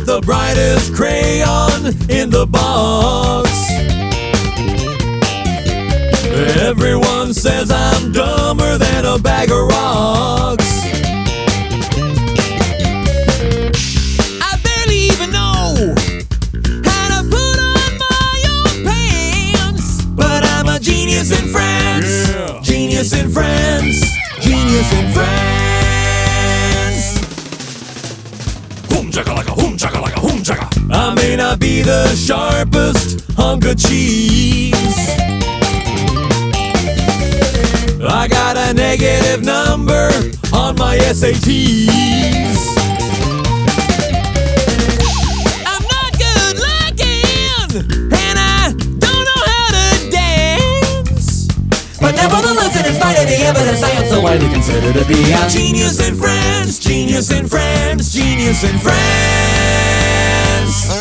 not the brightest crayon in the box. Everyone says I'm dumber than a bag of rocks. I barely even know how to put on my own pants, but I'm a genius in France. Yeah. Genius in France. Genius in France. Hoom chakalaka, hoom chakalaka, hoom chaka. I may not be the sharpest hunk of cheese. I got a negative number on my SATs. I'm not good looking, and I don't know how to dance. But nevertheless, and in spite of the evidence, I am so widely considered to be a genius in France. Genius in France. Genius in France.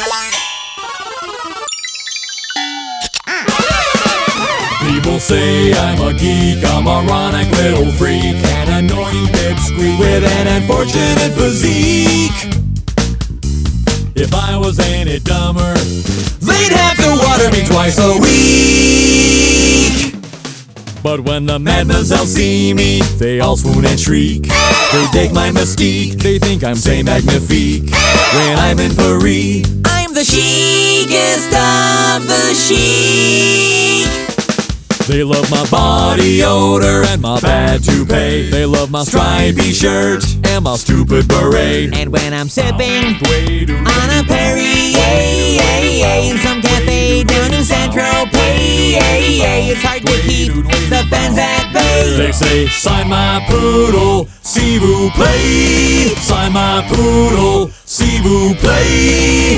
People say I'm a geek, a moronic little freak, an annoying pipsqueak with an unfortunate physique. If I was any dumber, they'd have to water me twice a week. But when the mademoiselles see me, they all swoon and shriek. They dig my mystique, they think I'm say magnifique. When I'm in Paris, I'm the chicest of the chic. They love my body odor and my bad toupee. They love my stripy shirt and my stupid beret. And when I'm sipping on a Perrier in some cafe down in Saint-Tropez, it's hard to keep the fans at bay. They say, sign my poodle, s'il vous plaît. Sign my poodle, s'il vous plaît.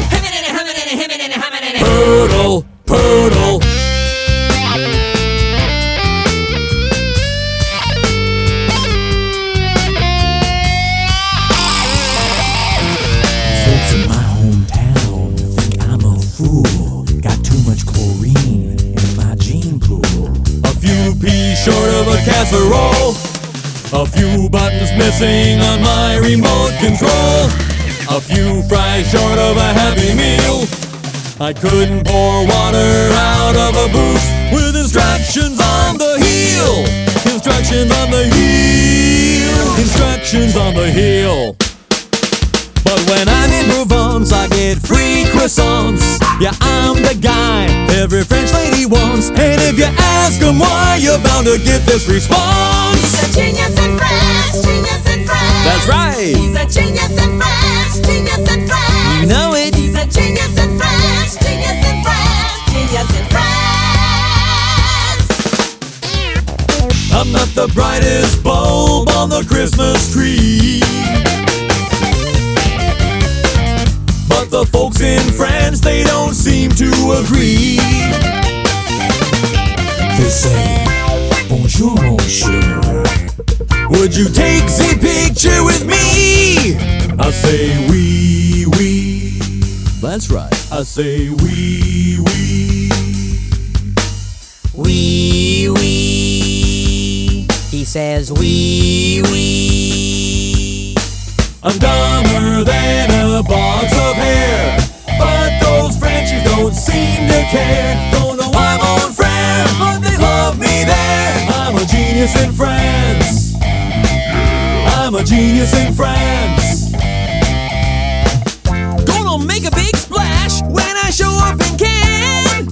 Poodle, poodle. Short of a casserole, a few buttons missing on my remote control, a few fries short of a Happy Meal. I couldn't pour water out of a booth with instructions on the heel. Instructions on the heel. Instructions on the heel. But when I'm in Provence, I get free croissants. Yeah, I'm the guy every French lady wants. And if you ask them why, you're bound to get this response. He's a genius in France, genius in France. That's right. He's a genius in France, genius in France. You know it. He's a genius in France, genius in France, genius in France. I'm not the brightest bulb on the Christmas tree, but the folks in France, they don't seem to agree. They say, bonjour, monsieur. Would you take the picture with me? I say, oui, oui. That's right. I say, oui, oui. Oui, oui. He says, oui, oui. I'm dumber than a box of hair, but those Frenchies don't seem to care. Don't know I'm on France, but they love me there. I'm a genius in France. I'm a genius in France. Gonna make a big splash when I show up in Cannes.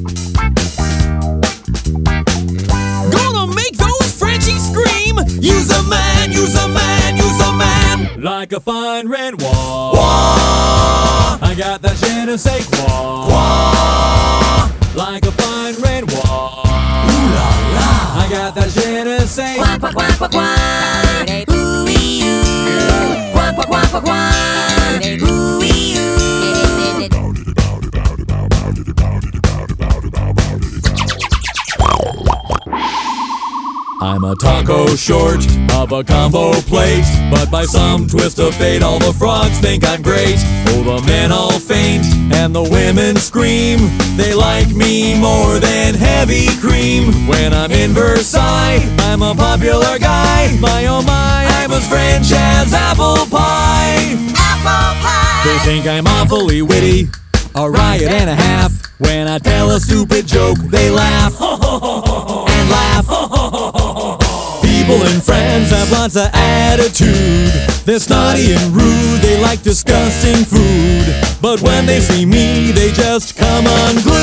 Gonna make those Frenchies scream. Use a man, use a man, use a man. Like a fine red wine. I got that je ne sais quoi. Like a fine red wine. Ooh la la. I got that je ne sais Qua, qua, qua, qua, qua. Ooh-wee-oo. Qua, qua, qua, qua, qua. Ooh-wee-oo. I'm a taco short of a combo plate, but by some twist of fate all the frogs think I'm great. Oh, the men all faint and the women scream. They like me more than heavy cream. When I'm in Versailles, I'm a popular guy. My oh my, I'm as French as apple pie. Apple pie. They They think I'm awfully witty, a riot and a half. When I tell a stupid joke, they laugh and laugh. People and friends have lots of attitude. They're snotty and rude, they like disgusting food. But when they see me, they just come unglued.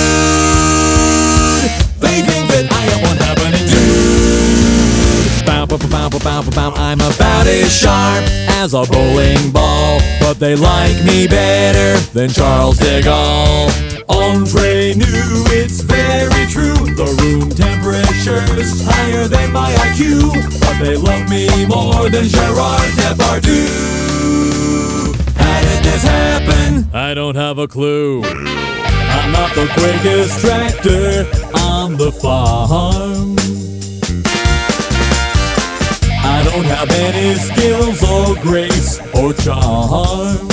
They think that I am one happening dude. Bow, bow, bow, bow, bow, bow, bow. I'm about as sharp as a bowling ball, but they like me better than Charles de Gaulle. Entre nous, it's very true. The room temperature's higher than my IQ, but they love me more than Gerard Depardieu. How did this happen? I don't have a clue. I'm not the quickest tractor on the farm. I don't have any skills or grace or charm.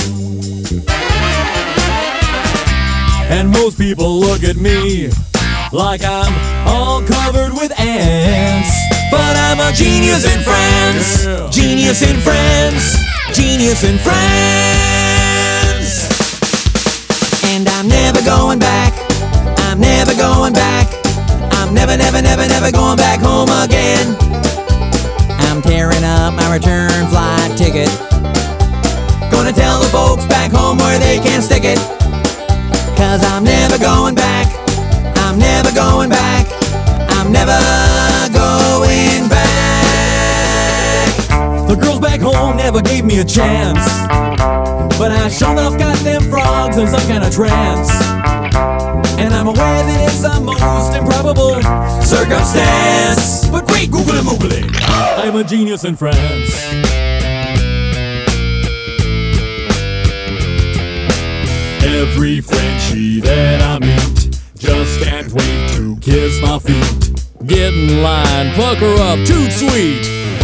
And most people look at me like I'm all covered with ants. But I'm a genius in France, genius in France, genius in France. And I'm never going back, I'm never going back, I'm never, never, never, never going back home again. I'm tearing up my return flight ticket, gonna tell the folks back home where they can stick it. 'Cause I'm never going back, I'm never going back, I'm never going back. The girls back home never gave me a chance, but I sure enough got them frogs in some kind of trance. And I'm aware that it's the most improbable circumstance, but great googly moogly, I'm a genius in France. Every Frenchie that I meet just can't wait to kiss my feet. Get in line, pucker up, toot sweet.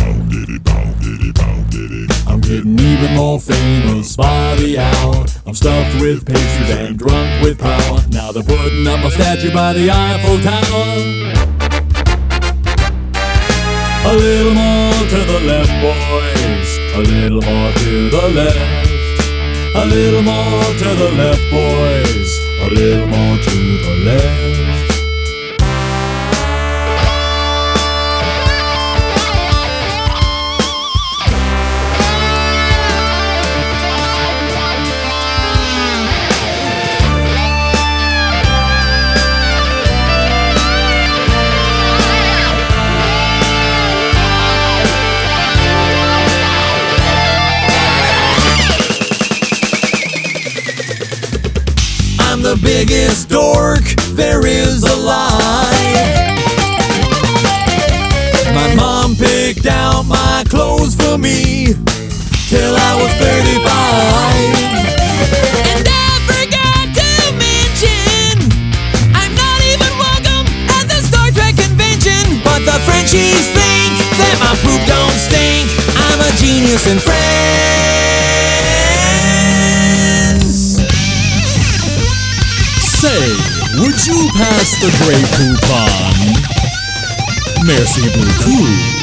I'm getting even more famous by the hour. I'm stuffed with pastries and drunk with power. Now they're putting up my statue by the Eiffel Tower. A little more to the left, boys. A little more to the left. A little more to the left, boys. A little more to the left. I'm the biggest dork there is alive. My mom picked out my clothes for me till I was 35. And I forgot to mention, I'm not even welcome at the Star Trek convention. But the Frenchies think that my poop don't stink. I'm a genius in France. Say, would you pass the Grey Poupon? Merci beaucoup.